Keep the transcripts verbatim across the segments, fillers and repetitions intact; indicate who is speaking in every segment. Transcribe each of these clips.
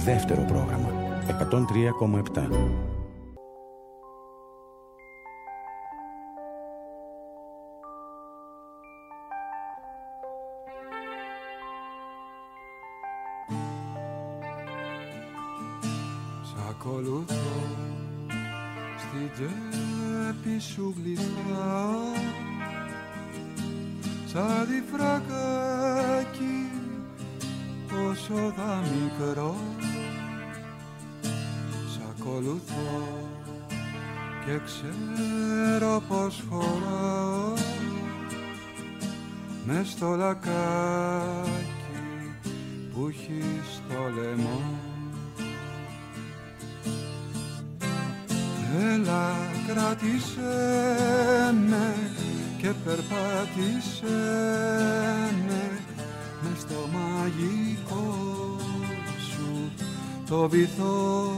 Speaker 1: Δεύτερο πρόγραμμα εκατόν τρία κόμμα επτά.
Speaker 2: Σ' ακολουθώ στην τσέπη σου γλιστρά, σαν τη φρακάκι όσο θα μικρό. Σ' ακολουθώ και ξέρω πως χωράω μες στο λακάκι που έχει στο λαιμό. Έλα κράτησέ με και περπάτησέ με μες στο μαγικό σου το βυθό.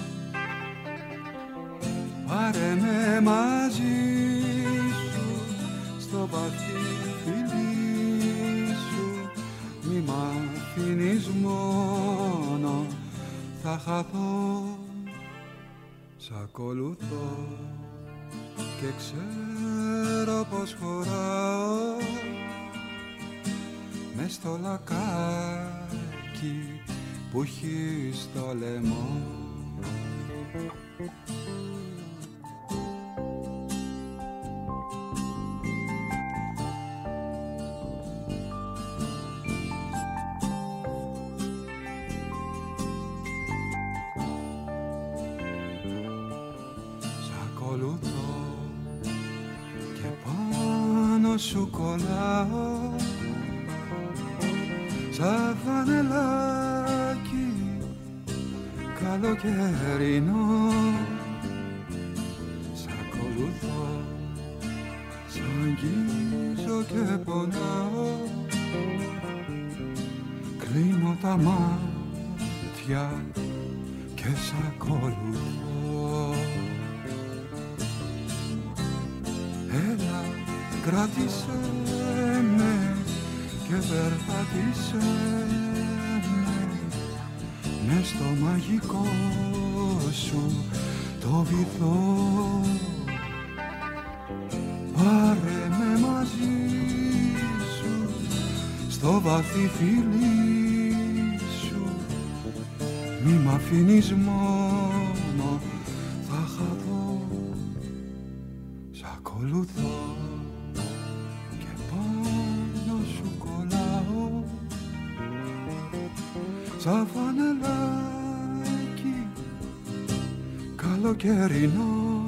Speaker 2: Πάρε με μαζί σου στο βαθύ φιλί σου, μη μ' αφήνεις μόνο, θα χαθώ. Σ' ακολουθώ και ξέρω πως χωράω μες στο λακάκι που έχει στο λαιμό. Σου κολλάω σαν φανελάκι καλοκαιρινό. Σ' ακολουθώ, σ' αγγίζω και πονάω, κλείνω τα μάτια και σ' ακολουθώ. Έλα κράτησέ με και περπάτησέ με μες στο μαγικό σου το βυθό. Πάρε με μαζί σου στο βαθύ φιλί σου, μη μ' αφήνεις μόνο, θα χαθώ. Σ' ακολουθώ σαν φανελάκι καλοκαιρινό.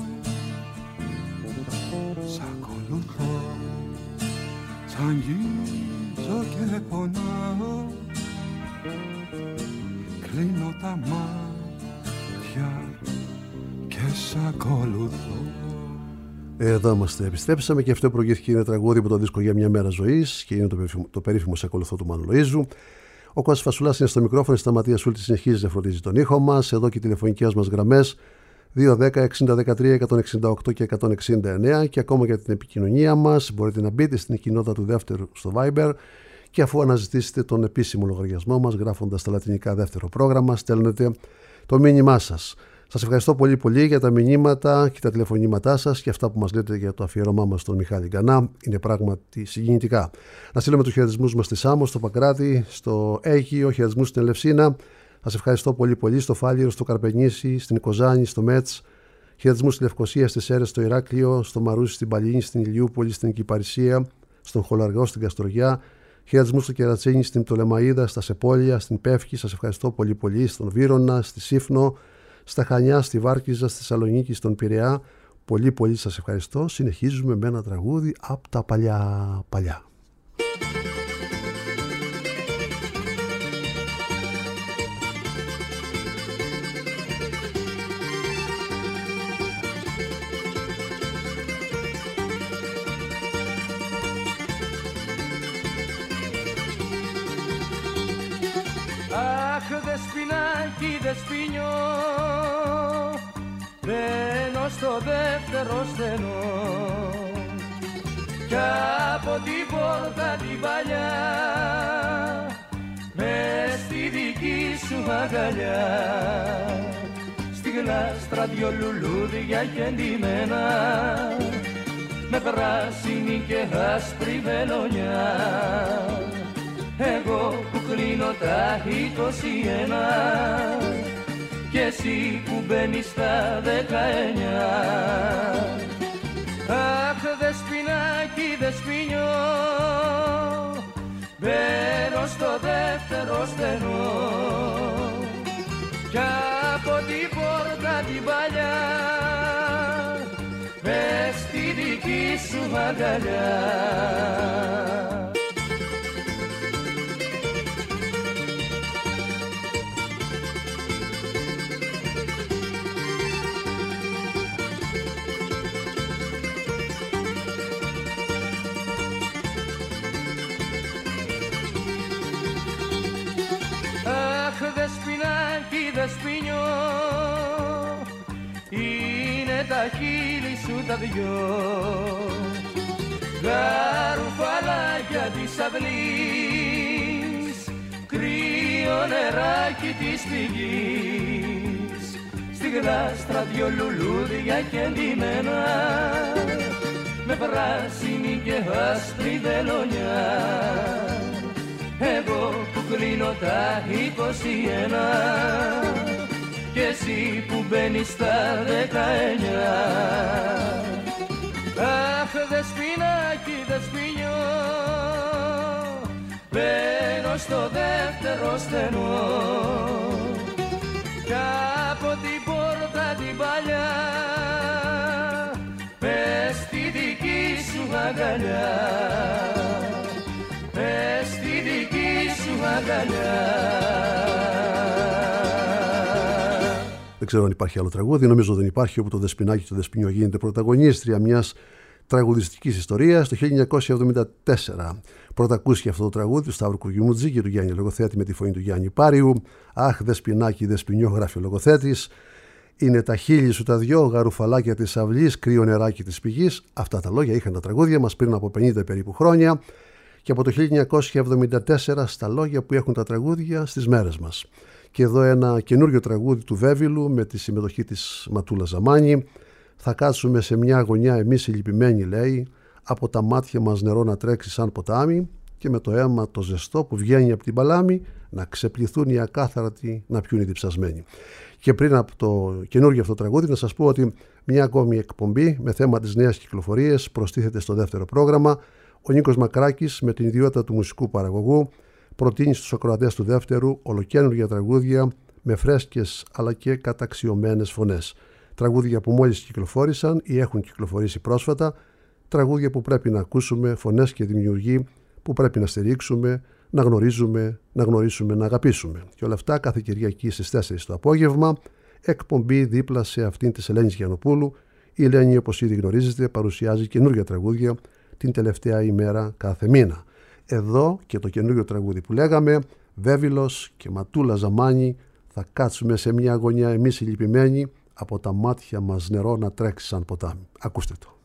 Speaker 2: Σ' ακολουθώ, σ' αγγίζω και πονάω, κλείνω τα μάτια και σ' ακολουθώ.
Speaker 3: Εδώ είμαστε, επιστρέψαμε και αυτό προηγήθηκε, είναι τραγούδι από το δίσκο Για μια μέρα ζωής και είναι το περίφημο, το περίφημο «Σ' ακολουθώ» του Μάνου Λοΐζου. Ο Κώστας Φασουλάς είναι στο μικρόφωνο, η Σταματία Σούλτη συνεχίζει να φροντίζει τον ήχο μας. Εδώ και οι τηλεφωνικές μας γραμμές δύο δέκα εξήντα δεκατρία εκατόν εξήντα οκτώ και εκατόν εξήντα εννέα, και ακόμα για την επικοινωνία μας μπορείτε να μπείτε στην κοινότητα του δεύτερου στο Viber και αφού αναζητήσετε τον επίσημο λογαριασμό μας γράφοντας τα λατινικά δεύτερο πρόγραμμα, στέλνετε το μήνυμά σας. Σας ευχαριστώ πολύ πολύ για τα μηνύματα και τα τηλεφωνήματά σας και αυτά που μας λέτε για το αφιέρωμά μας στον Μιχάλη Γκανά. Είναι πράγματι συγκινητικά. Να στείλουμε τους χαιρετισμούς μας στη Σάμο, στο Παγκράτη, στο Αίγυο, χαιρετισμούς στην Ελευσίνα. Σας ευχαριστώ πολύ πολύ στο Φάληρο, στο Καρπενήσι, στην Κοζάνη, στο Μέτς. Χαιρετισμούς στη Λευκοσία, στις Σέρρες, στο Ηράκλειο, στο Μαρούσι, στην Παλίνη, στην Ηλιούπολη, στην Κυπαρισία, στον Χολαργό, στην Καστοριά. Χαιρετισμούς στο Κερατσίνι, στην Πτολεμαΐδα, στα Σεπόλια, στην Πεύκη. Σας ευχαριστώ πολύ πολύ. Στον Βύρωνα, στη Σύφνο, στα Χανιά, στη Βάρκιζα, στη Θεσσαλονίκη, στον Πειραιά. Πολύ πολύ σας ευχαριστώ. Συνεχίζουμε με ένα τραγούδι από τα παλιά παλιά.
Speaker 4: Αχ, δεσποινάκι, δεσποινιό, μπαίνω στο δεύτερο στενό κι από την πόρτα την παλιά μες στη δική σου σου αγκαλιά, στη γλάστρα δυο λουλούδια κεντυμένα, με πράσινη και άσπρη βελονιά. Εγώ που κλείνω τα είκοσι ένα κι εσύ που μπαίνεις στα δεκαεννιά. Αχ, δεσποινάκι, δεσποινιό, μπαίνω στο δεύτερο στενό κι από την πόρτα την παλιά μες στη δική σου αγκαλιά. Δεσποινάκι, δεσποινιό, είναι τα χείλη σου τα δυο, γαρουφαλάκια της αυλής, κρύο νεράκι της πηγής, στη γλάστρα δυο λουλούδια κεντυμένα, με πράσινη και άσπρη βελονιά. Εγώ που κλείνω τα είκοσι ένα κι εσύ που μπαίνεις στα δεκαεννιά. Αχ, δεσποινάκι, δεσποινιό, μπαίνω στο δεύτερο στενό κι από την πόρτα την παλιά μες στη δική σου αγκαλιά, μες στη δική σου αγκαλιά.
Speaker 3: Δεν ξέρω αν υπάρχει άλλο τραγούδι, νομίζω δεν υπάρχει, όπου το Δεσποινάκι και το Δεσποινιό γίνεται πρωταγωνίστρια μιας τραγουδιστικής ιστορίας. Το χίλια εννιακόσια εβδομήντα τέσσερα πρώτα ακούστηκε αυτό το τραγούδι του Σταύρου Κουγιουμουτζή και του Γιάννη Λογοθέτη με τη φωνή του Γιάννη Πάριου. Αχ, Δεσποινάκι, Δεσποινιό, γράφει ο Λογοθέτης. Είναι τα χείλη σου τα δυο, γαρουφαλάκια της αυλής, κρύο νεράκι της πηγής. Αυτά τα λόγια είχαν τα τραγούδια μας πριν από πενήντα περίπου χρόνια. Και από το χίλια εννιακόσια εβδομήντα τέσσερα στα λόγια που έχουν τα τραγούδια στις μέρες μας. Και εδώ ένα καινούριο τραγούδι του Βέβυλου με τη συμμετοχή της Ματούλα Ζαμάνη. Θα κάτσουμε σε μια γωνιά εμείς οι λυπημένοι, λέει, από τα μάτια μας νερό να τρέξει σαν ποτάμι και με το αίμα το ζεστό που βγαίνει από την παλάμη να ξεπληθούν οι ακάθαρατοι να πιούν οι διψασμένοι. Και πριν από το καινούργιο αυτό τραγούδι να σας πω ότι μια ακόμη εκπομπή με θέμα τις νέες κυκλοφορίες προστίθεται στο δεύτερο πρόγραμμα. Ο Νίκος Μακράκης με την ιδιότητα του μουσικού παραγωγού προτείνει στους ακροατές του δεύτερου ολοκαίνουργια τραγούδια με φρέσκες αλλά και καταξιωμένες φωνές. Τραγούδια που μόλις κυκλοφόρησαν ή έχουν κυκλοφορήσει πρόσφατα, τραγούδια που πρέπει να ακούσουμε, φωνές και δημιουργοί που πρέπει να στηρίξουμε, να γνωρίζουμε, να γνωρίσουμε, να αγαπήσουμε. Και όλα αυτά κάθε Κυριακή στις τέσσερις το απόγευμα, εκπομπή δίπλα σε αυτήν της Ελένης Γιαννοπούλου. Η Ελένη, όπως ήδη γνωρίζετε, παρουσιάζει καινούργια τραγούδια την τελευταία ημέρα κάθε μήνα. Εδώ και το καινούριο τραγούδι που λέγαμε, Βέβυλος και Ματούλα Ζαμάνη, θα κάτσουμε σε μια γωνιά εμείς οι λυπημένοι, από τα μάτια μας νερό να τρέξει σαν ποτάμι. Ακούστε το.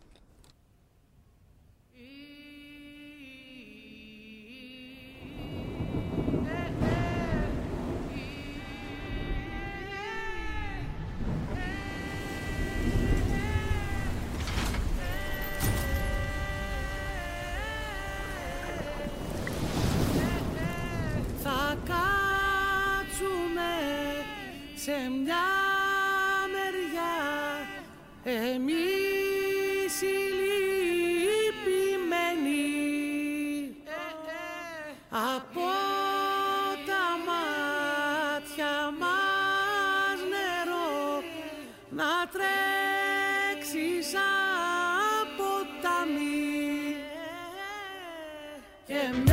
Speaker 5: Σε μια μεριά εμείς οι λυπημένοι από τα μάτια μας νερό να τρέξει σαν ποτάμι και με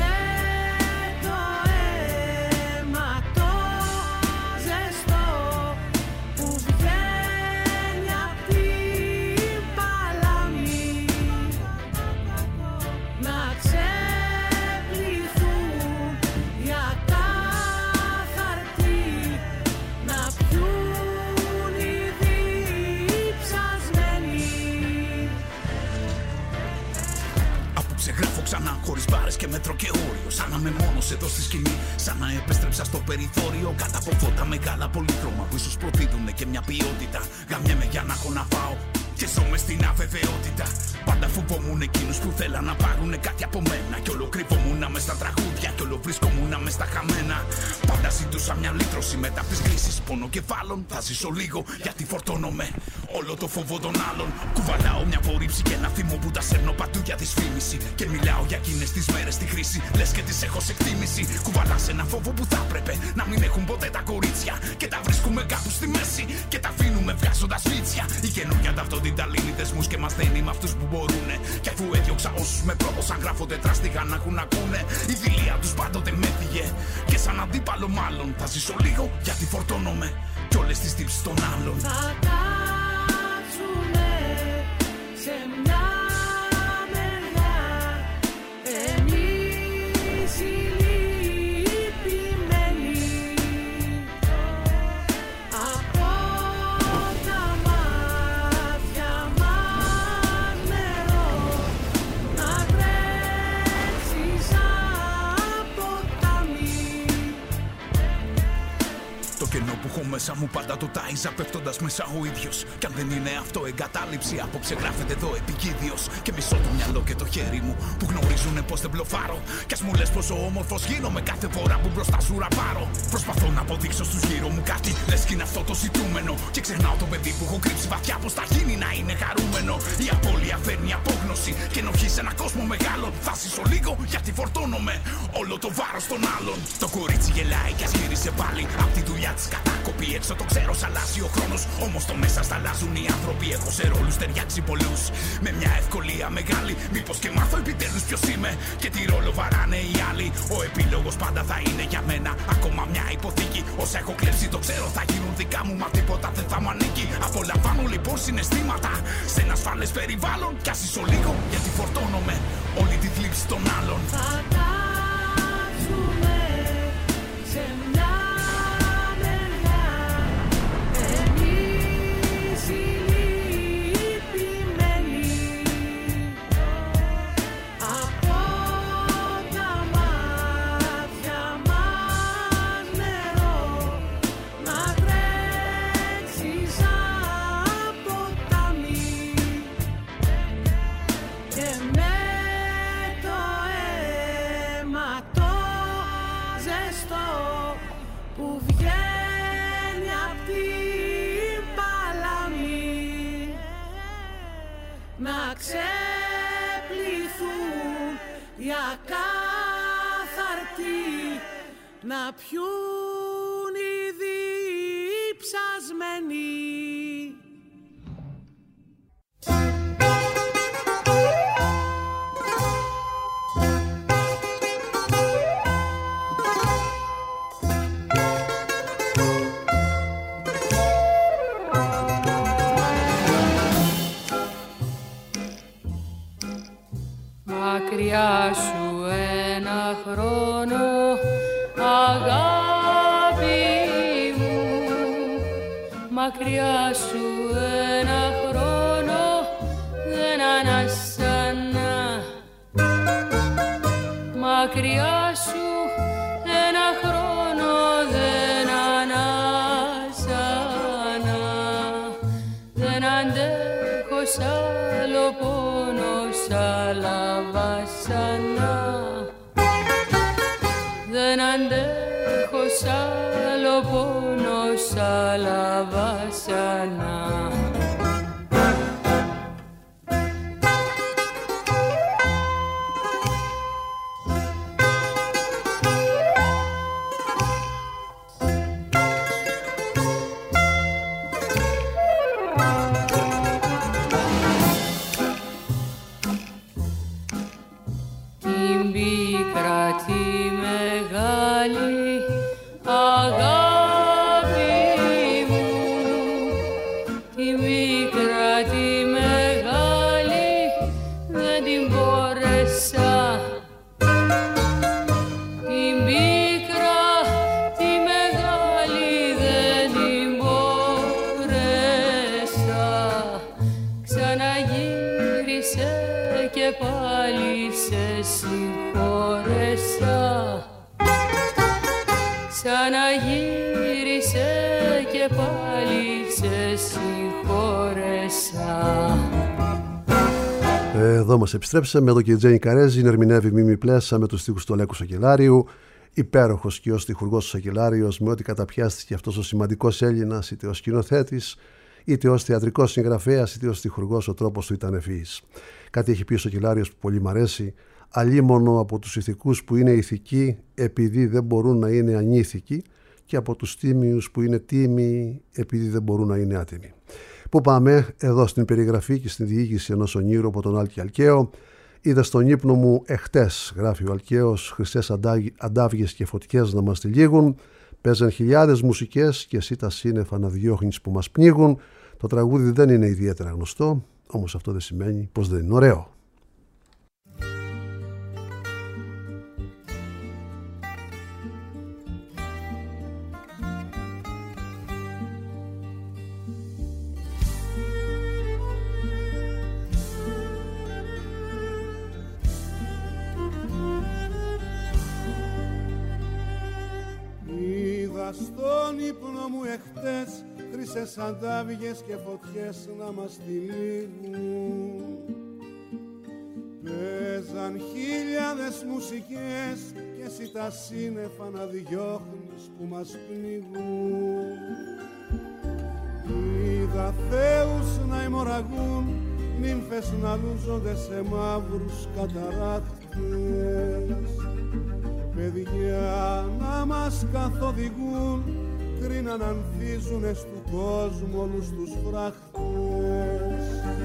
Speaker 6: μόνος εδώ στη σκηνή. Σαν να επέστρεψα στο περιθώριο κάτω από φώτα μεγάλα πολύχρωμα που ίσως προδίδουνε και μια ποιότητα. Γαμιέμαι για να έχω να πάω και ζω μες στην αβεβαιότητα. Πάντα φοβόμουν εκείνους που θέλαν να πάρουνε κάτι από μένα. Κι όλο κρυβόμουν μες στα τραγούδια, κι όλο βρισκόμουν μες στα χαμένα. Πάντα ζητούσα μια λύτρωση μετά από τις κρίσεις πόνο κεφάλων. Θα ζήσω λίγο γιατί φορτώνομαι όλο το φόβο των άλλων. Κουβαλάω μια απορρίψη και ένα θυμό που τα σέρνω παντού για δυσφήμιση. Και μιλάω για εκείνες τις μέρες στη χρήση, λες και τις έχω σε εκτίμηση. Κουβαλάς ένα φόβο που θα έπρεπε να μην έχουν ποτέ τα κορίτσια. Και τα βρίσκουμε κάπου στη μέση και τα αφήνουμε βγάζοντας φίτσια. Η καινούργια ταυτότητα λύνει δεσμούς και μας δένει με αυτούς που μπορούνε. Κι αφού έδιωξα όσους με πρόδωσαν, γράφω τετράστιγα να έχουν ακούνε. Η δειλία τους πάντοτε με έφυγε και σαν αντίπαλο μάλλον. Θα ζήσω λίγο γιατί φορτώνομαι κι όλες τις τύψεις των άλλων.
Speaker 5: Θα κάτσουνε σε μια μεριά εμείς οι λυπημένοι από τα μάτια μας νερό να τρέξεις από ποτάμι.
Speaker 6: Το κενό που έχω μέσα μου πάντα το τάιζα πέφτοντας μέσα ο ίδιος. Κι αν δεν είναι αυτό εγκατάλειψη, απόψε γράφεται εδώ επικίδιος. Και μισώ το μυαλό και το χέρι μου που γνωρίζουνε πως δεν μπλοφάρω. Κι ας μου λες πόσο όμορφος γίνομαι κάθε φορά που μπροστά σου ραπάρω. Προσπαθώ να αποδείξω στους γύρω μου κάτι, λες κι είναι αυτό το ζητούμενο. Και ξεχνάω το παιδί που έχω κρύψει βαθιά πως θα γίνει να είναι χαρούμενο. Η απώλεια φέρνει απόγνωση και ενοχή σε ένα κόσμο μεγάλο. Θα ζήσω λίγο γιατί φορτώνομαι όλο το βάρος των άλλων. Το κορίτσι γελάει κι ας γύρισε πάλι απ' τη δουλειά της κατάκοπη. Έξω το ξέρω, σ' αλλάζει ο χρόνος. Όμως το μέσα στα αλλάζουν οι άνθρωποι. Έχω σε ρόλους ταιριάξει πολλούς με μια ευκολία μεγάλη. Μήπως και μάθω επιτέλους ποιος είμαι και τι ρόλο βαράνε οι άλλοι. Ο επίλογος πάντα θα είναι για μένα ακόμα μια υποθήκη. Όσα έχω κλέψει το ξέρω θα γίνουν δικά μου, μα τίποτα δεν θα μου ανήκει. Απολαμβάνω λοιπόν συναισθήματα σε ένα ασφαλές περιβάλλον. Κι ας ζήσω λίγο γιατί φορτώνομαι όλη τη θλίψη των άλλων.
Speaker 5: Θα κάτσουνε σε μια μεριά εμείς οι λυπημένοι από τα μάτια μας νερό να τρέξεις από ποτάμι. Και με το αίμα το ζεστό που βγαίνει απ' την παλάμη να ξεπληθούν οι ακάθαρτοι, να πιούν οι διψασμένοι.
Speaker 7: Μακριά σου ένα χρόνο, αγάπη μου. Μακριά σου ένα χρόνο δεν ανάσανα. Μακριά σου ένα χρόνο δεν ανάσανα. Δεν αντέχω σ' άλλο πόνο, σ' άλλα βασανά. Δεν αντέχω σ' άλλο πόνο, σ' άλλα βασανά. Την πίκρα τη μεγάλη αγάπη μου, την πίκρα τη μεγάλη δεν την μπόρεσα. Την πίκρα τη μεγάλη δεν την μπόρεσα. Ξαναγύρισε και πάλι σε συγχώρεσα. ξαναγύρισε και πάλι σε συγχώρεσα.
Speaker 3: Εδώ μας επιστρέψαμε, εδώ και η Τζένι Καρέζη ερμηνεύει Μίμη Πλέσα με τους στίχους του Αλέκου Σακελάριου. Υπέροχος και ως στιχουργός ο Σακελάριος, με ό,τι καταπιάστηκε αυτός ο σημαντικός Έλληνας, είτε ως σκηνοθέτης, είτε ως θεατρικός συγγραφέας, είτε ως στιχουργός, ο τρόπος του ήταν ευφυής. Κάτι έχει πει ο Σακελάριος που πολύ μ' αρέσει. Αλίμονο από τους ηθικούς που είναι ηθικοί επειδή δεν μπορούν να είναι ανήθικοι, και από τους τίμιους που είναι τίμιοι επειδή δεν μπορούν να είναι άτιμοι. Πού πάμε? Εδώ στην περιγραφή και στην διοίκηση ενός ονείρου από τον Άλκη Αλκαίο. Είδα στον ύπνο μου εχτες, γράφει ο Αλκαίος, χρυσές αντάβιες και φωτιές να μας τυλίγουν. Παίζαν χιλιάδες μουσικές και εσύ τα σύννεφα να διώχνεις που μας πνίγουν. Το τραγούδι δεν είναι ιδιαίτερα γνωστό, όμως αυτό δεν σημαίνει πως δεν είναι ωραίο.
Speaker 8: Στον ύπνο μου εχτες χρυσές αντάβιες και φωτιές να μας τυλίγουν. Παίζαν χιλιάδες μουσικές και εσύ τα σύννεφα να διώχνεις που μας πνίγουν. Είδα θεούς να αιμορραγούν, νύμφες να λούζονται σε μαύρους καταράχτες. Παιδιά να μας καθοδηγούν, κρίνα να ανθίζουνε στου κόσμου όλους τους φράχτες.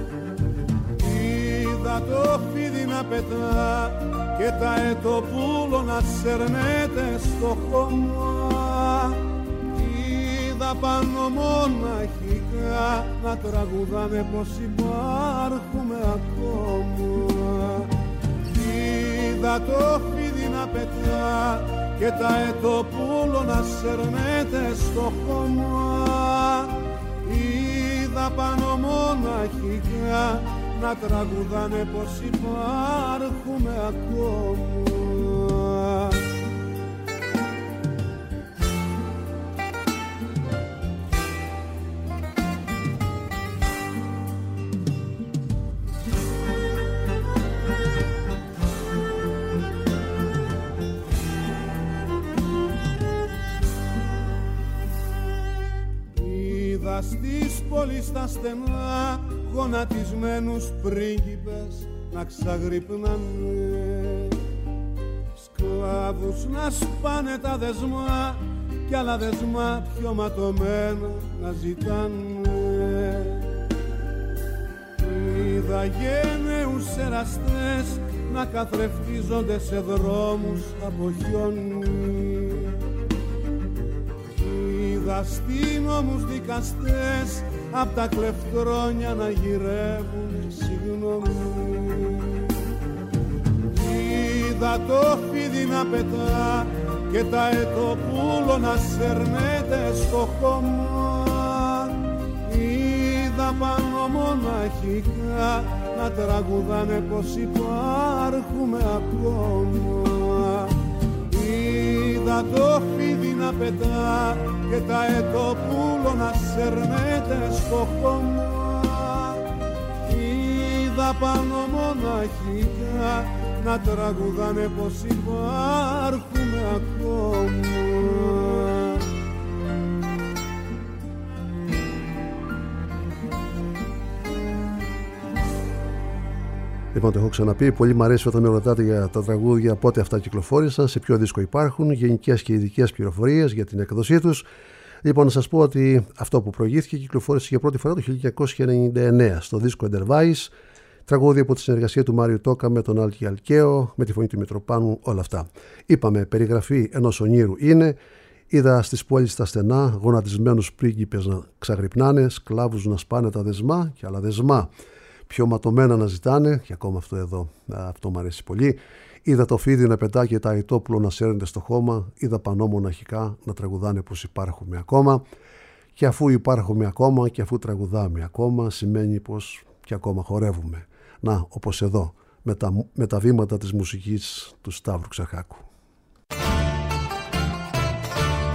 Speaker 8: Είδα το φίδι να πετά και τα ετοπούλο να σερνέται στο χώμα. Είδα πάνω μοναχικά να τραγουδάνε πως υπάρχουμε ακόμα. Είδα το φίδι να πετά και τα ετοπούλο να σερνέται στο χώμα. Είδα πάνω μοναχικά να τραγουδάνε πως υπάρχουμε ακόμα. Στις πόλεις τα στενά γονατισμένους πρίγκιπες να ξαγρυπνάνε, σκλάβους να σπάνε τα δεσμά κι άλλα δεσμά πιο ματωμένα να ζητάνε. Είδα γένεους εραστές να καθρεφτίζονται σε δρόμους από χιόνι. Είδα αστυνόμους δικαστές απ' τα κλεφτρόνια να γυρεύουν συγγνώμη. Είδα το φίδι να πετά και τα ετοπούλο να σερνέται στο χώμα. Είδα πάνω μοναχικά να τραγουδάνε πως υπάρχουμε ακόμα. Είδα το φίδι να πετά και τα ετοπούλο να σερνέται στο χώμα. Είδα πάνω μοναχικά να τραγουδάνε πως υπάρχουμε ακόμα.
Speaker 3: Λοιπόν, το έχω ξαναπεί, πολύ μου αρέσει όταν με ρωτάτε για τα τραγούδια πότε αυτά κυκλοφόρησαν, σε ποιο δίσκο υπάρχουν, γενικές και ειδικές πληροφορίες για την έκδοσή τους. Λοιπόν, να σας πω ότι αυτό που προηγήθηκε κυκλοφόρησε για πρώτη φορά το χίλια εννιακόσια ενενήντα εννέα στο δίσκο Enterprise. Τραγούδι από τη συνεργασία του Μάριου Τόκα με τον Άλκη Αλκαίο, με τη φωνή του Μητροπάνου, όλα αυτά. Είπαμε, περιγραφή ενός ονείρου είναι. Είδα στις πόλεις τα στενά γονατισμένους πρίγκιπες να ξαγρυπνάνε, σκλάβους να σπάνε τα δεσμά και άλλα δεσμά πιο ματωμένα να ζητάνε, και ακόμα αυτό εδώ, αυτό μου αρέσει πολύ. Είδα το φίδι να πετά και τα αητόπουλο να σέρνεται στο χώμα. Είδα πανώ μοναχικά να τραγουδάνε πως υπάρχουμε ακόμα. Και αφού υπάρχουμε ακόμα και αφού τραγουδάμε ακόμα, σημαίνει πως και ακόμα χορεύουμε. Να, όπως εδώ, με τα, με τα βήματα της μουσικής του Σταύρου Ξαρχάκου.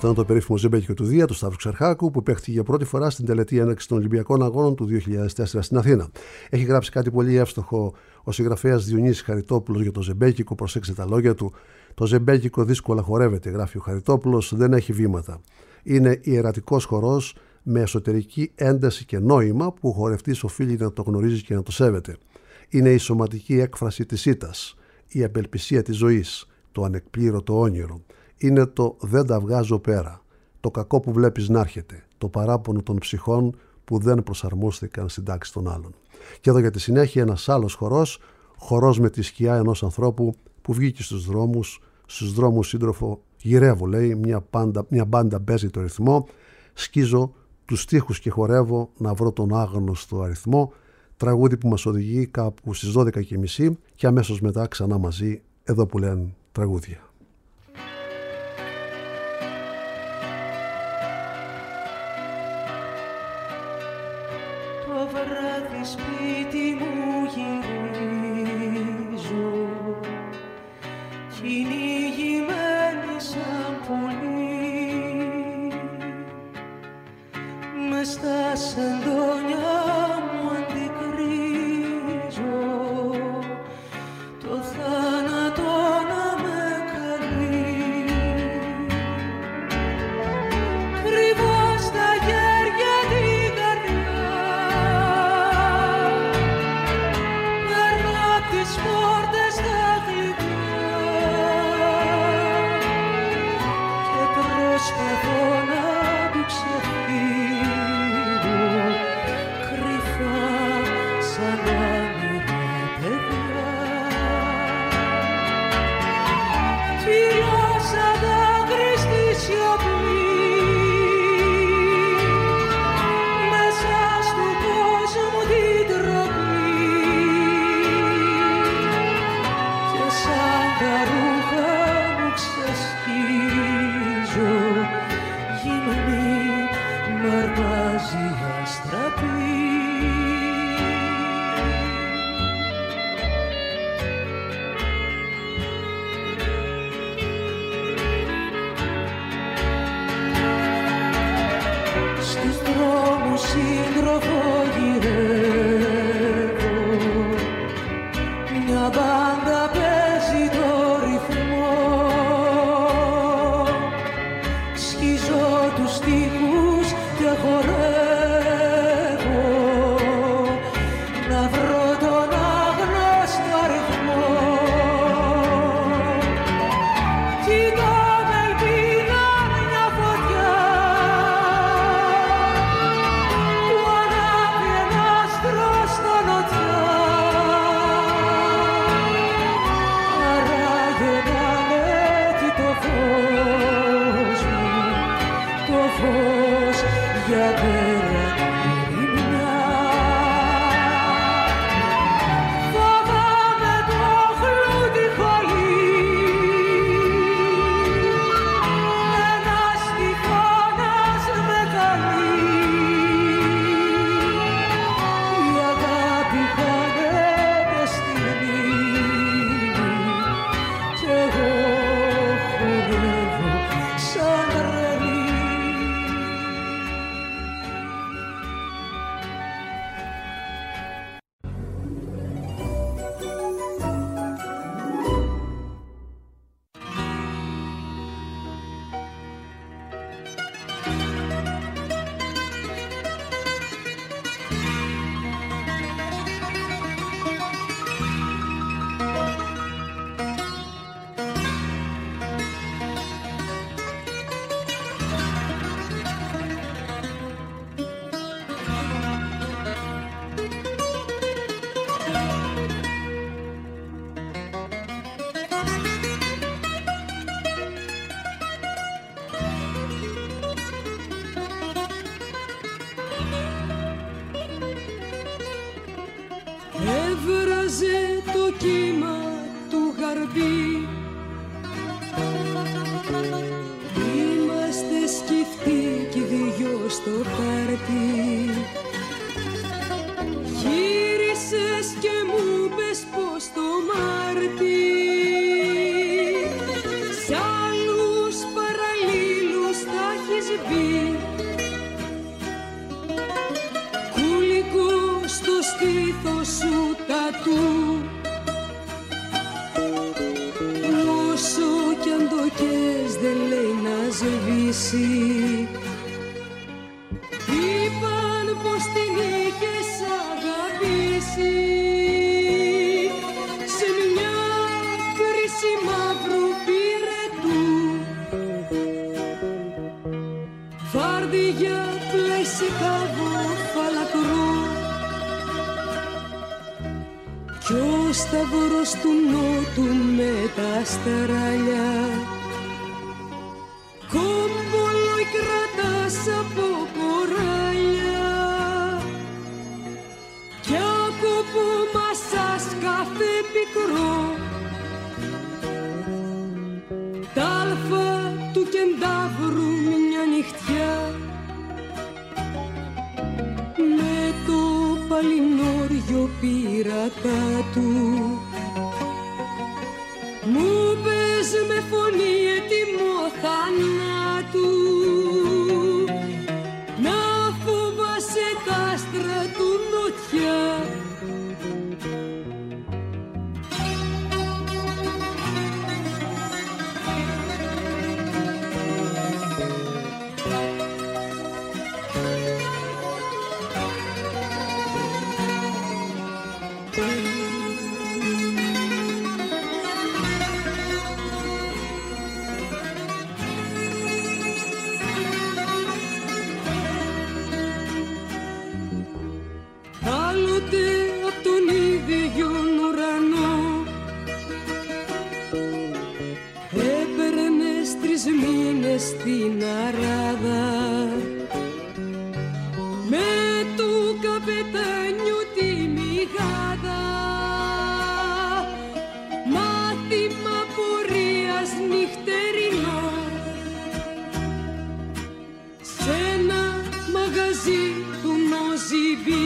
Speaker 3: Αυτό είναι το περίφημο ζεμπέκικο του Δία, του Σταύρου Ξερχάκου, που παίχτηκε για πρώτη φορά στην τελετή έναρξη των Ολυμπιακών Αγώνων του δύο χιλιάδες τέσσερα στην Αθήνα. Έχει γράψει κάτι πολύ εύστοχο ο συγγραφέας Διονύσης Χαριτόπουλος για το ζεμπέκικο. Προσέξτε τα λόγια του. Το ζεμπέκικο δύσκολα χορεύεται, γράφει ο Χαριτόπουλος, δεν έχει βήματα. Είναι ιερατικός χορός με εσωτερική ένταση και νόημα που ο χορευτής οφείλει να το γνωρίζει και να το σέβεται. Είναι η σωματική έκφραση της ήττας, η απελπισία της ζωής, το ανεκπλήρωτο όνειρο. Είναι το «δεν τα βγάζω πέρα», το κακό που βλέπεις να έρχεται, το παράπονο των ψυχών που δεν προσαρμόστηκαν στην τάξη των άλλων. Και εδώ για τη συνέχεια ένας άλλος χορός, χορός με τη σκιά ενός ανθρώπου που βγήκε στους δρόμους, στους δρόμους σύντροφο γυρεύω, λέει, μια, μπάντα, μια μπάντα παίζει το ρυθμό, σκίζω τους στίχους και χορεύω να βρω τον άγνωστο αριθμό, τραγούδι που μας οδηγεί κάπου στις δώδεκα και μισή και αμέσως μετά ξανά μαζί, εδώ που λένε τραγούδια.
Speaker 9: Το βράδυ σπίτι μου γυρίζω, κυνηγημένη σαν πουλί, μες στα σεντόνια μου αντικρίζω το θάνατο να με καλεί. Κρύβω στα χέρια την καρδιά, παίρνω απ' τις πόρτες τα κλειδιά και προσπαθώ να του ξεφύγω κρυφά σαν όνειρα παιδιά. Κυλιάσα δάκρυ στη σιωπή, μέσα στου κόσμου την τροπή, και σαν τα ρούχα μου ξεσκίζω, γυμνή μ' αρπάζει αστραπή. Στους δρόμους σύντροφο γυρεύω, μια μπάντα παίζει το ρυθμό, σκίζω τους στίχους και χορεύω να βρω τον άγνωστο αριθμό. Κοιτώ με ελπίδα μια φωτιά που ανάβει ένα άστρο στο νοτιά, άραγε να ανέχει το φως μου, το φως για πέρα τη ρημιά. Φοβάμαι το χλούδι χολί, ένας τυφώνας με καλεί, η αγάπη χάνεται στη μνήμη κι εγώ χορεύω σαν τρελή.
Speaker 5: Έβραζε το κύμα του γαρμπή, είμαστε σκυφτοί κι οι δυο στο χαρτί. Γύρισες και μου πες πως το Μάρτι σ' άλλους παραλλήλους θα τατού. Όσο κι αν το κες δεν λέει να σβήσει. Είπαν πως την είχες αγαπήσει σε μια κρίση μαύρου πυρετού. Φάρδια πλαίσι κάβο φαλακρό κι ο σταυρός του νότου με τα στράλια κόμπολοι κρατάς από κοράλια κι από μασάς κάθε πικρό τ' αλφα του κεντάβρου μια νυχτιά με το παλινόριο πειρατά του μου πες με φωνή έτοιμο θανάτου να φοβάσαι τα άστρα του νοτιά. Στην αράδα με του καπετάνιου τη μηγάδα μάθημα πορείας νυχτερινό σ' ένα μαγαζί του Νοζιμπή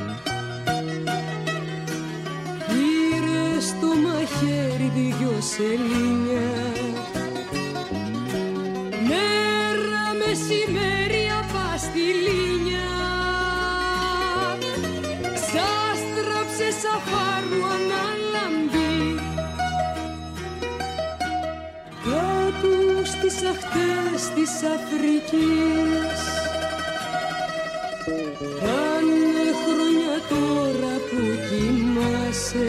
Speaker 5: πήρε στο μαχαίρι δυο σελήνια μεσημέρι απαστηλίνια σας τράψε σαφάρου αναλαμπή κάτω στις αχτές της Αφρικής. Πάνε χρόνια τώρα που κοιμάσαι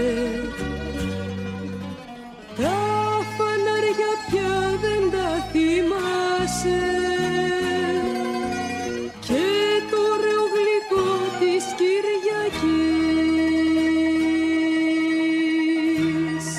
Speaker 5: τα φανάρια πια δεν τα θυμάσαι και το ωραίο γλυκό της Κυριακής.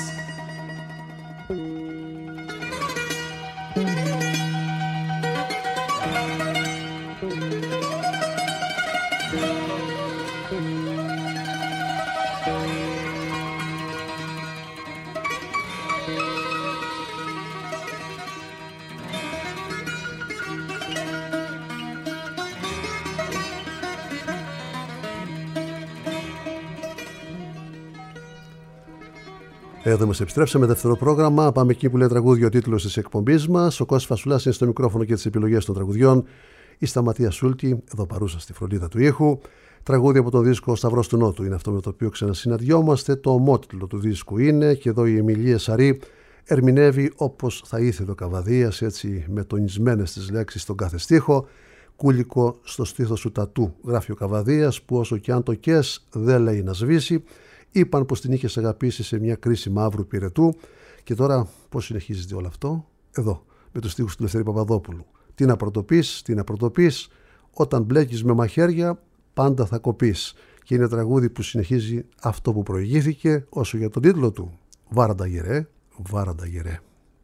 Speaker 3: Εδώ μας επιστρέψαμε, δεύτερο πρόγραμμα. Πάμε εκεί που λέει τραγούδι ο τίτλος της εκπομπής μας. Ο Κώστας Φασουλάς είναι στο μικρόφωνο και τις επιλογές των τραγουδιών. Η Σταματία Σούλτη, εδώ παρούσα στη φροντίδα του ήχου. Τραγούδι από τον δίσκο Σταυρός του Νότου είναι αυτό με το οποίο ξανασυναντιόμαστε. Το ομότιτλο του δίσκου είναι, και εδώ η Εμιλία Σαρή ερμηνεύει όπως θα ήθελε ο Καβαδίας, έτσι με τονισμένες τις λέξεις στον κάθε στίχο. Κούλικο στο στήθος σου τατού, γράφει ο Καβαδίας, που όσο και αν το κες δεν λέει να σβήσει. Είπαν πως την είχες αγαπήσει σε μια κρίση μαύρου πυρετού. Και τώρα πώς συνεχίζεται όλο αυτό? Εδώ, με τους στίχους του Λευτέρη Παπαδόπουλου. Τι να πρωτοπείς, τι να πρωτοπείς, όταν μπλέκεις με μαχαίρια πάντα θα κοπείς. Και είναι τραγούδι που συνεχίζει αυτό που προηγήθηκε, όσο για τον τίτλο του. Βάραντα γερέ, βάραντα γερέ.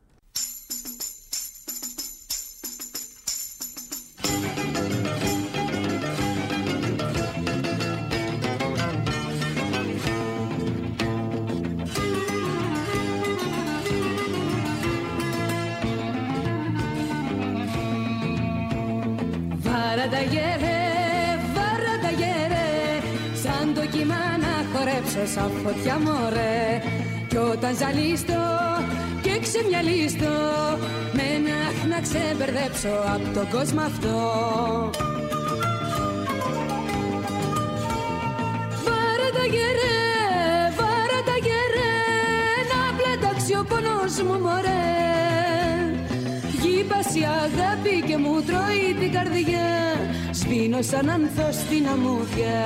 Speaker 5: Βάραντα γερέ, βάραντα γερέ, σαν το κύμα να χορέψω σαν φωτιά μωρέ. Κι όταν ζαλίστω και ξεμυαλίστω, με ένα αχ να ξεμπερδέψω απ' τον κόσμο αυτό. Βάραντα γερέ, καρδιά, σβήνω σαν άνθος στην αμμούδια.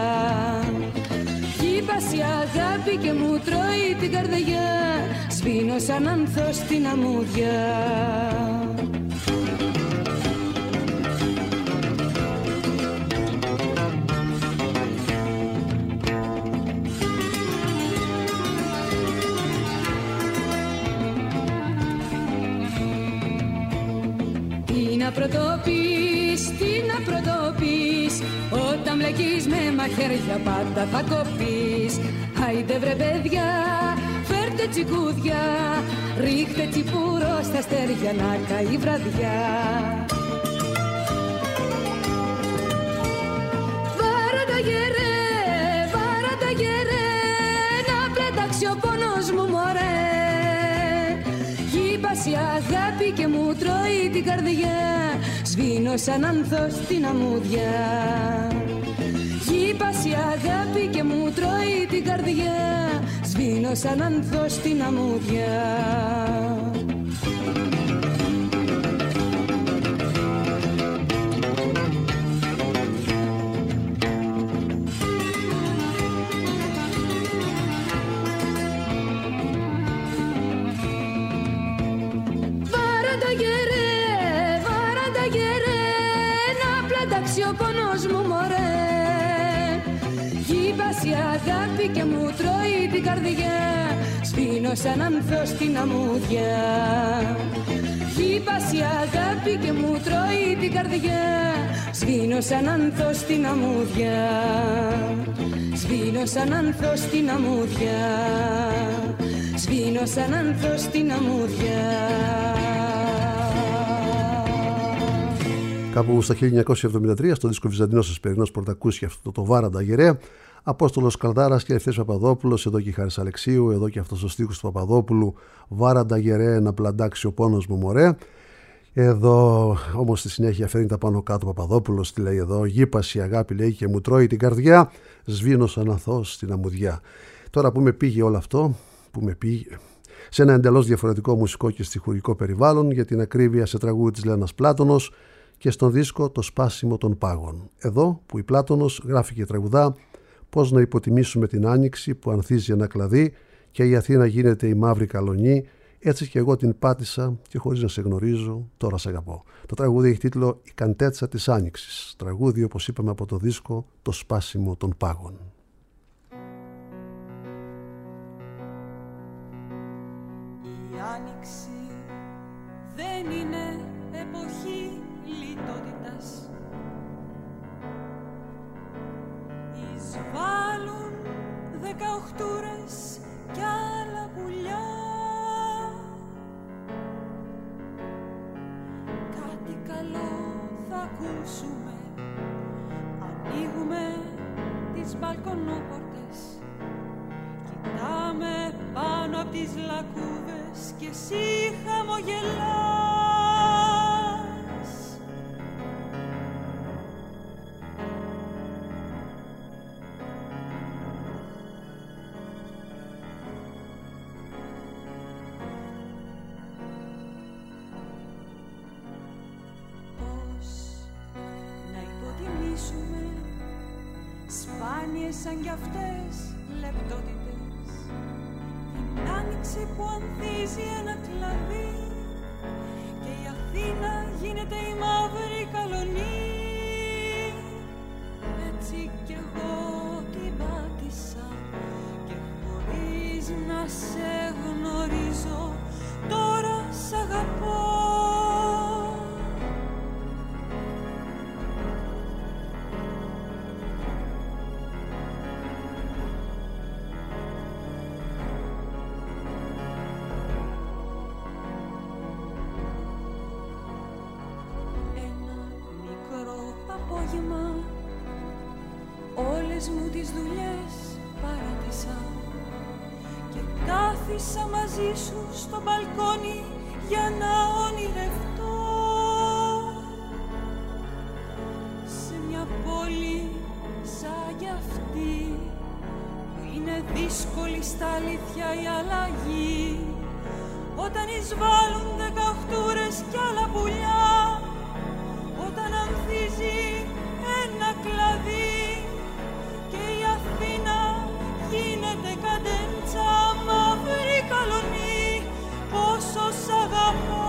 Speaker 5: Χύπας η αγάπη και μου τρώει την καρδιά, σβήνω σαν άνθος στην αμμούδια. να πρωτοπείς, τι να πρωτοπείς, όταν μπλεκείς με μαχαίρια πάντα θα κοπείς. Άιντε βρε παιδιά, φέρτε τσικούδια, ρίχτε τσιπούρο στα αστέρια να καεί βραδιά. Βάρα τα γερέ, βάρα τα γερέ, να πετάξει ο πόνος μου μωρέ. Χύπασε η αγάπη και μου τρώει την καρδιά, σβήνω σαν άνθος στην αμμούδια. Χύπασε η αγάπη και μου τρώει την καρδιά, σβήνω σαν άνθος στην αμμούδια. Ο πόνος μου μωρέ, χύπασε η αγάπη και μου τρώει την καρδιά, σβήνω σαν άνθος στην αμμούδια. Χύπασε η αγάπη και μου τρώει την καρδιά, σβήνω σαν άνθος στην αμμούδια. Σβήνω σαν άνθος στην αμμούδια, σβήνω σαν άνθος στην αμμούδια.
Speaker 3: Κάπου στα χίλια εννιακόσια εβδομήντα τρία, στο δίσκο Βυζαντινός Εσπερινός Πορτακούσια, αυτό το Βάρα τα γερέ, Απόστολος Καλδάρας και Ελευθέριος Παπαδόπουλος, εδώ και η Χάρης Αλεξίου, εδώ και αυτός ο στίχος του Παπαδόπουλου, Βάρα τα γερέ, να πλαντάξει ο πόνος μου μωρέ. Εδώ όμως στη συνέχεια φέρνει τα πάνω κάτω ο Παπαδόπουλος, τι λέει εδώ, γήπαση η αγάπη λέει και μου τρώει την καρδιά, σβήνω σαν αθώος στην αμμουδιά. Τώρα που με πήγε όλο αυτό, που με πήγε σε ένα εντελώς διαφορετικό μουσικό και στιχουργικό περιβάλλον, για την ακρίβεια σε τραγούδι της Λένας Πλάτωνος, και στον δίσκο το σπάσιμο των πάγων. Εδώ που η Πλάτωνος γράφει και τραγουδά πώς να υποτιμήσουμε την άνοιξη που ανθίζει ένα κλαδί και η Αθήνα γίνεται η μαύρη καλονή, έτσι και εγώ την πάτησα και χωρίς να σε γνωρίζω τώρα σε αγαπώ. Το τραγούδι έχει τίτλο «Η Καντέτσα της Άνοιξης», τραγούδι όπως είπαμε από το δίσκο το σπάσιμο των πάγων.
Speaker 10: Η άνοιξη δεν είναι εποχή λιτότητας. Εισβάλλουν δεκαοχτούρες κι άλλα πουλιά. Κάτι καλό θα ακούσουμε, ανοίγουμε τις μπαλκονόπορτες, κοιτάμε πάνω απ' τις λακκούβες και εσύ χαμογελάς. Σπάνιες σαν κι αυτές λεπτότητες, την άνοιξη που ανθίζει ένα κλαδί και η Αθήνα γίνεται η μαύρη καλονή. Έτσι κι εγώ την πάτησα και χωρίς να σε γνωρίζω τώρα σ' αγαπώ. Όλες μου τις δουλειές παράτησα και κάθισα μαζί σου στο μπαλκόνι για να ονειρευτώ. Σε μια πόλη σαν κι αυτή που είναι δύσκολη στα αλήθεια η αλλαγή, όταν εισβάλλουν δεκαοχτούρες κι άλλα πουλιά, όταν ανθίζει ένα κλαδί και η Αθήνα γίνεται καντέντσα, μαύρη καλονή, πόσο σ' αγαπώ.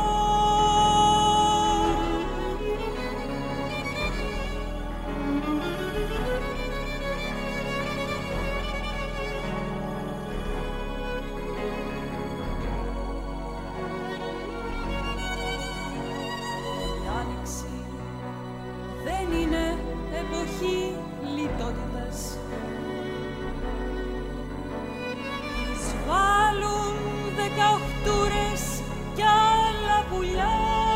Speaker 5: εποχή λιτότητας.
Speaker 10: Εισβάλλουν δεκαοχτούρες κι άλλα πουλιά.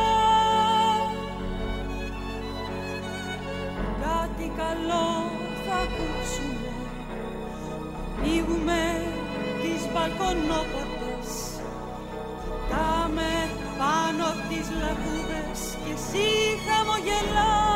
Speaker 10: Κάτι καλό θα ακούσουμε, ανοίγουμε τις μπαλκονόπορτες, κοιτάμε πάνω απ' τις λαγούδες και εσύ χαμογελάς.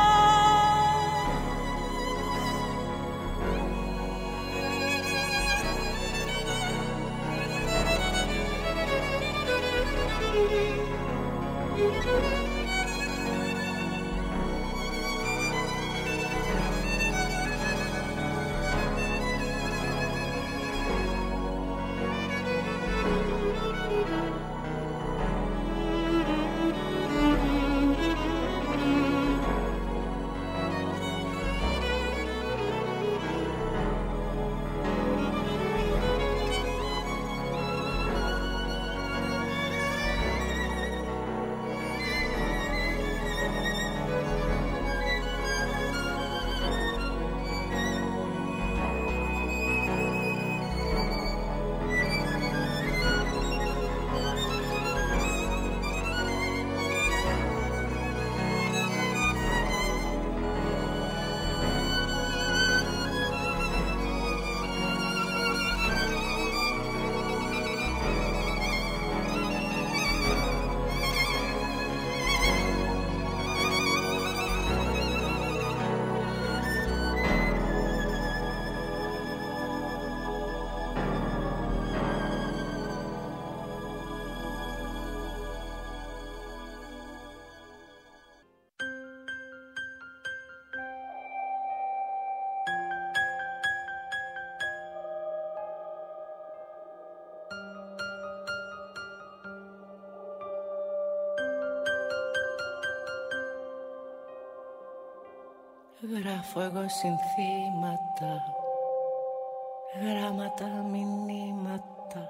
Speaker 7: Γράφω εγώ συνθήματα, γράμματα, μηνύματα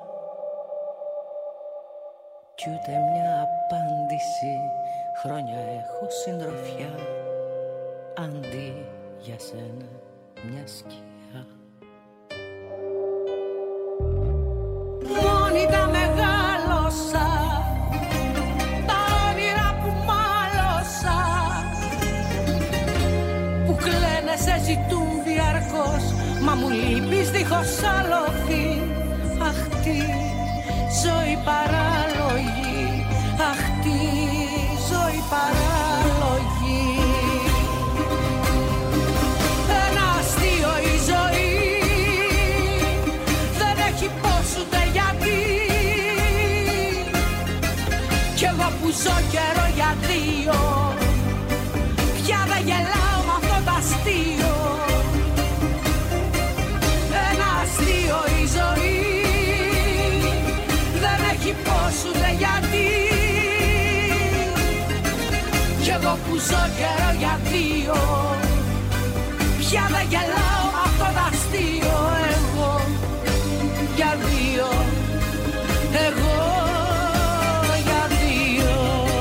Speaker 7: κι ούτε μια απάντηση. Χρόνια έχω συντροφιά, αντί για σένα μια σκιά.
Speaker 5: Μόνη τα μεγάλωσα, τα όνειρα που μάλωσα, που κλαίνε σε ζητούν διαρκώς, μα μου λείπεις δίχως άλοθη. Αχ τι ζωή παράλογη, αχ τι ζωή παράλογη. Ένα αστείο η ζωή, δεν έχει πώς ούτε γιατί, κι εγώ που ζω καιρό για δύο, πια δεν γελάω μ' αυτό το αστείο. Ένα αστείο η ζωή, δεν έχει πώς ούτε γιατί, κι εγώ που ζω καιρό για δύο, πια δεν γελάω μ' αυτό το αστείο. Εγώ για δύο, εγώ για δύο.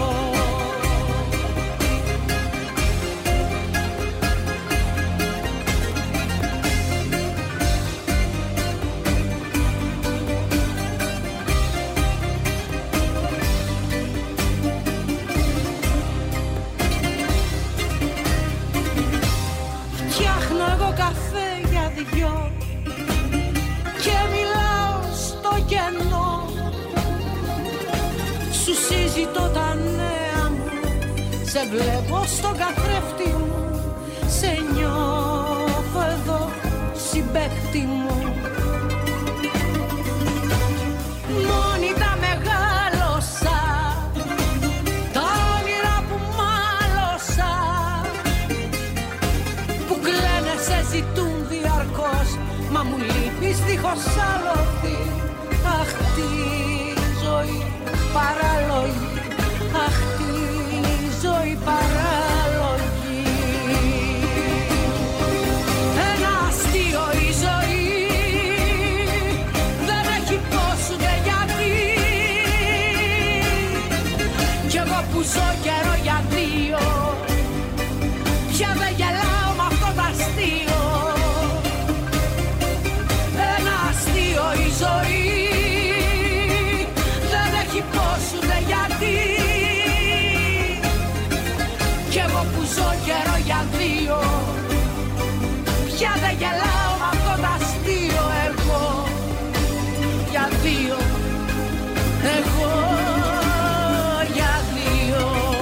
Speaker 5: Φτιάχνω εγώ καφέ για δυο και μιλάω στο κενό, σου συζητώ τα νέα μου, σε βλέπω στον καθρέφτη μου, σε νιώθω εδώ συμπαίκτη μου. Μόνη τα μεγάλωσα, τα όνειρα που μάλωσα,
Speaker 9: ζητούν διαρκώς, μα μου λείπεις δίχως άλοθη. Αχ, τη ζωή παράλογη, αχ, τη ζωή παράλογη. Ένα αστείο η ζωή, δεν έχει πώς ούτε γιατί. Κι εγώ που ζω καιρό για δύο, πια δεν γελάω μ' αυτό το αστείο. Ένα αστείο η ζωή, δεν έχει πώς ούτε γιατί. Κι εγώ που ζω καιρό για δύο, πια δεν γελάω μ' αυτό το αστείο. Εγώ για δύο, εγώ για δύο.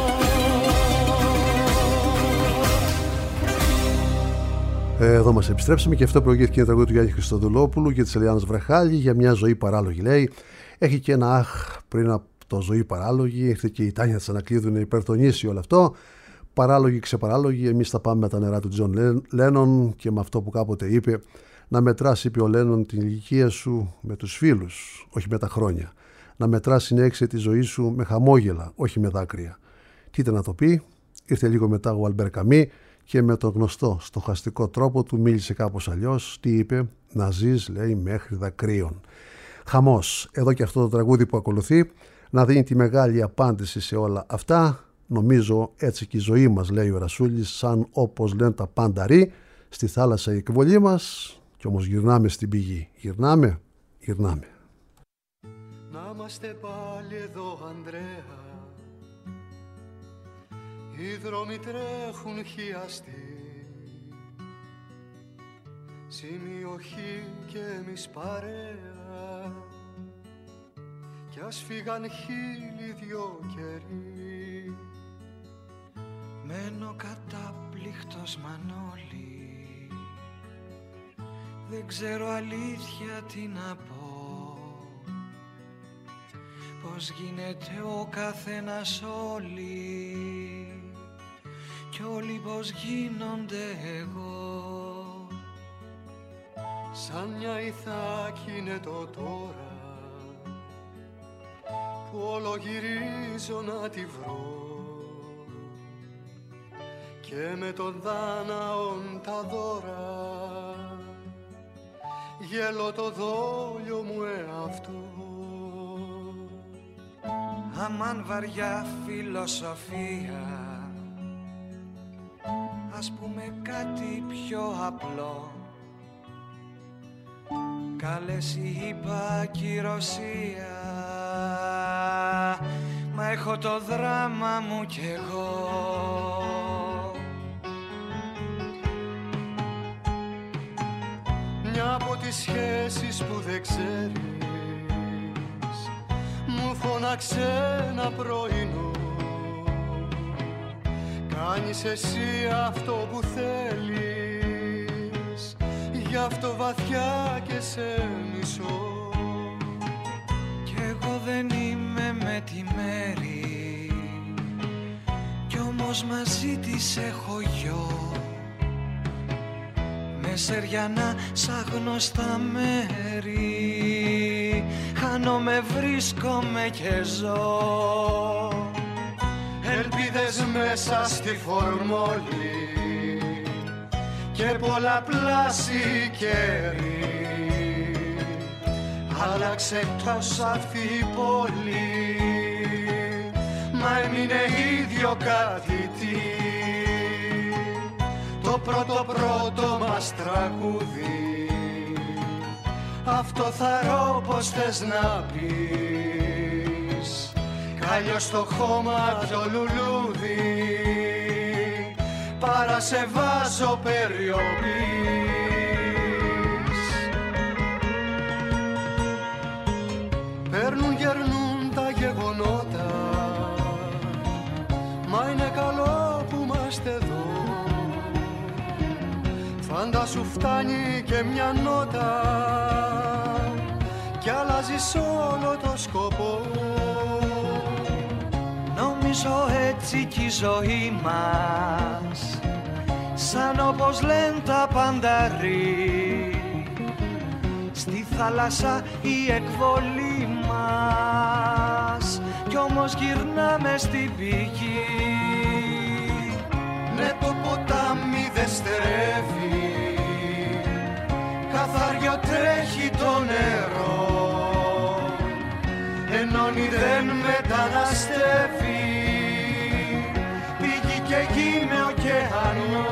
Speaker 3: Εδώ μας επιστρέψαμε και αυτό προηγήθηκε ένα τραγούδι του Γιάννη Χριστοδουλόπουλου και της Ελιάνας Βραχάλη για μια ζωή παράλογη, λέει. Έχει και ένα αχ πριν από το ζωή παράλογη. Ήρθε και η Τάνια της Ανακλείδου να υπερτονίσει όλο αυτό. Παράλογη, ξεπαράλογη. Εμείς θα πάμε με τα νερά του Τζον Λένον και με αυτό που κάποτε είπε: να μετράς, είπε ο Λένον, την ηλικία σου με τους φίλους, όχι με τα χρόνια. Να μετράς την έξι τη ζωή σου με χαμόγελα, όχι με δάκρυα. Τι ήταν να το πει? Ήρθε λίγο μετά ο Αλμπέρ Καμί και με τον γνωστό στοχαστικό τρόπο του μίλησε κάπως αλλιώς. Τι είπε? Να ζεις, λέει, μέχρι δακρύων. Χαμός. Εδώ και αυτό το τραγούδι που ακολουθεί να δίνει τη μεγάλη απάντηση σε όλα αυτά. Νομίζω έτσι και η ζωή μας, λέει ο Ρασούλης, σαν όπως λένε τα πάντα ρί, στη θάλασσα η εκβολή μας, κι όμως γυρνάμε στην πηγή. Γυρνάμε, γυρνάμε.
Speaker 11: Να είμαστε πάλι εδώ, Ανδρέα, οι δρόμοι τρέχουν χιαστοί, σημειοχή και εμείς παρέα, κι ας φύγαν χίλιοι δυο καιροί. Μένω κατάπληκτος Μανώλη, δεν ξέρω αλήθεια τι να πω, πως γίνεται ο καθένας όλοι, κι όλοι πως γίνονται εγώ. Σαν μια Ιθάκη είναι το τώρα, που όλο γυρίζω να τη βρω, και με τον Δάναον τα δώρα γέλω το δόλιο μου εαυτό. Αμάν βαριά φιλοσοφία, ας πούμε κάτι πιο απλό, κάλεση είπα κυρωσία, μα έχω το δράμα μου κι εγώ. Μια από τις σχέσεις που δεν ξέρεις μου φώναξε ένα πρωινό, κάνεις εσύ αυτό που θέλεις, γι' αυτό βαθιά και σε μισώ. Κι εγώ δεν είμαι με τη μέρη, κι όμως μαζί της έχω γιο, με σεριανά σαν γνωστά μέρη, χάνομαι, βρίσκομαι και ζω. Ελπίδες μέσα στη φορμόλη και πολλαπλάσιοι καιροί, άλλαξε τόσο αυτή η πόλη, μα έμεινε ίδιο κάτι τι. Το πρώτο πρώτο μας τραγούδι, αυτό θα ρω πως θες να πεις, κάλιο στο χώμα το λουλούδι, παρά σε βάζω περιοπής. Παίρνουν γερνούν τα γεγονότα, μα είναι καλό που είμαστε εδώ. Φαντάσου φτάνει και μια νότα κι αλλάζεις όλο το σκοπό. Νομίζω έτσι κι η ζωή μας, σ' σαν όπως λένε τα πανταρί, στη θάλασσα η εκβολή μας, κι όμως γυρνάμε στην πηγή. Ναι, το ποτάμι δεν στερεύει, καθαριό τρέχει το νερό, ενώνει δεν μεταναστεύει, πηγή και γη με ωκεανό.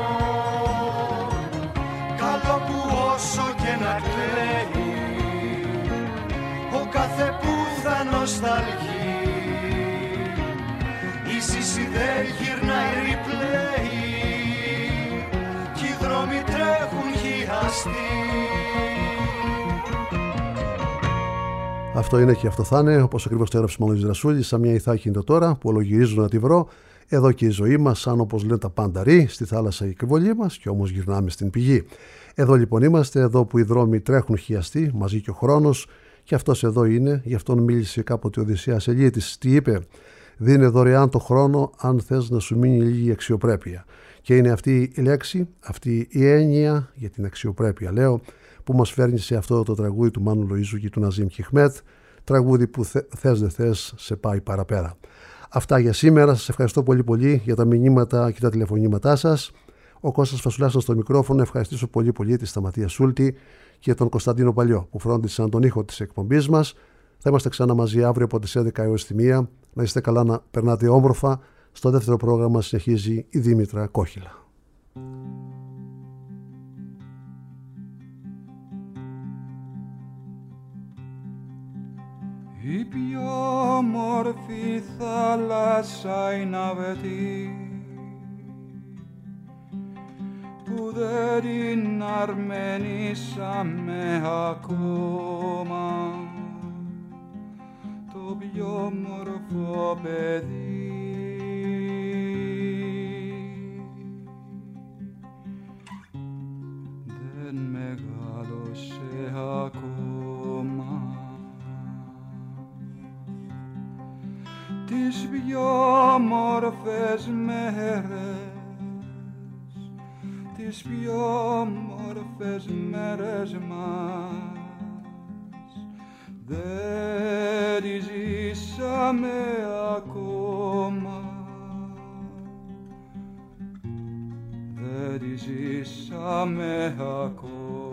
Speaker 11: Καλό που όσο και να κλαίει, ο κάθε που θα νοσταλγεί, η σύση δεν γυρνάει replay, κι οι δρόμοι τρέχουν χιαστοί.
Speaker 3: Αυτό είναι και αυτό θα είναι, όπως ακριβώς το έγραψε ο Μανώλης Δρασούλης, σαν μια Ιθάκη είναι το τώρα που ολογυρίζω να τη βρω. Εδώ και η ζωή μας, σαν όπως λένε τα πανταρί, στη θάλασσα η εκβολή μας, και όμως γυρνάμε στην πηγή. Εδώ λοιπόν είμαστε, εδώ που οι δρόμοι τρέχουν χιαστοί, μαζί και ο χρόνος, και αυτός εδώ είναι, γι' αυτόν μίλησε κάποτε ο Οδυσσέας Ελίετης. Τι είπε? Δίνε δωρεάν το χρόνο, αν θες να σου μείνει λίγη αξιοπρέπεια. Και είναι αυτή η λέξη, αυτή η έννοια για την αξιοπρέπεια, λέω, που μας φέρνει σε αυτό το τραγούδι του Μάνου Λοΐζου και του Ναζίμ Χιχμέτ, τραγούδι που θε, θες δεν θες σε πάει παραπέρα. Αυτά για σήμερα. Σας ευχαριστώ πολύ πολύ για τα μηνύματα και τα τηλεφωνήματά σας. Ο Κώστας Φασουλάς στο μικρόφωνο. Ευχαριστήσω πολύ πολύ τη Σταματία Σούλτη και τον Κωνσταντίνο Παλιό που φρόντισαν τον ήχο της εκπομπής μας. Θα είμαστε ξανά μαζί αύριο από τις έντεκα έως τη μία. Να είστε καλά, να περνάτε όμορφα. Στο δεύτερο πρόγραμμα συνεχίζει η Δήμητρα Κόχυλα.
Speaker 2: Η πιο όμορφη θάλασσα είναι αβετή, που δεν την αρμενήσαμε ακόμα, το πιο όμορφο παιδί. Δεν μεγάλωσε ακόμα. Τις πιο όμορφες μέρες, τις πιο όμορφες μέρες μας δεν τις ζήσαμε ακόμα, δεν τις ζήσαμε ακόμα.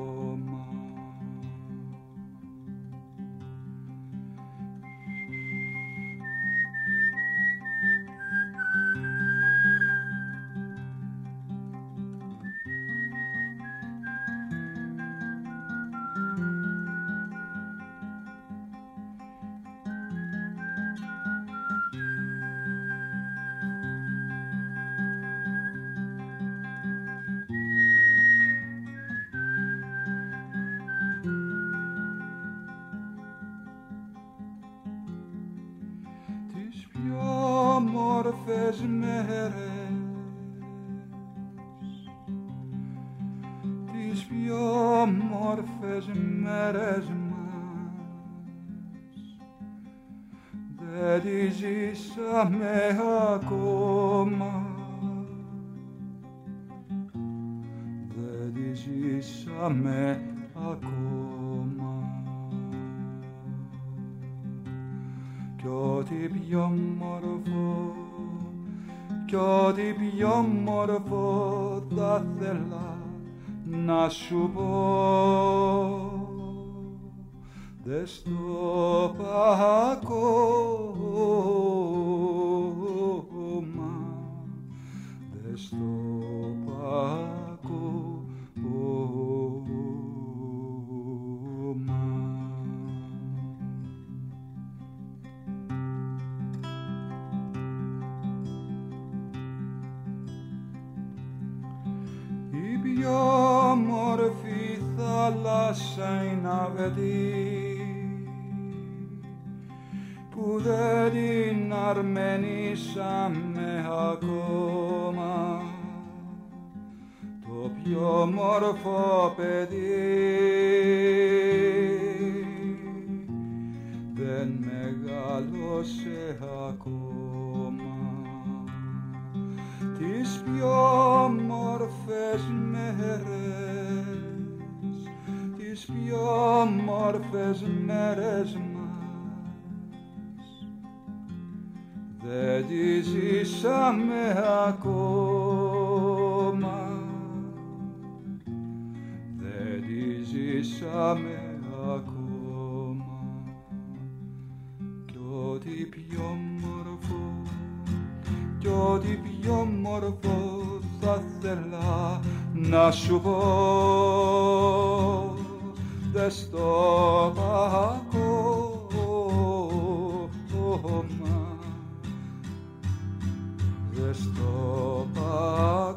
Speaker 2: Μέρες, τις πιο όμορφες μέρες μας δεν τις ζήσαμε ακόμα, δεν τις ζήσαμε ακόμα. Κι ό,τι πιο όμορφο, κι ό,τι πιο όμορφο θα θέλα να σου πω, δεν στο είπα ακόμα, δεν στο είπα ακόμα. Πιο όμορφη θάλασσα είναι αβετή, που δεν την αρμενήσαμε ακόμα, το πιο όμορφο παιδί δεν μεγάλωσε ακόμα. Τις πιο όμορφες όμορφες μέρες μας δεν τις ζήσαμε ακόμα, δεν τις ζήσαμε ακόμα. Κι ό,τι πιο μορφό, κι ό,τι πιο μορφό θα θέλα να σου πω, δεν στο πάω ακόμα, δεν στο πάω.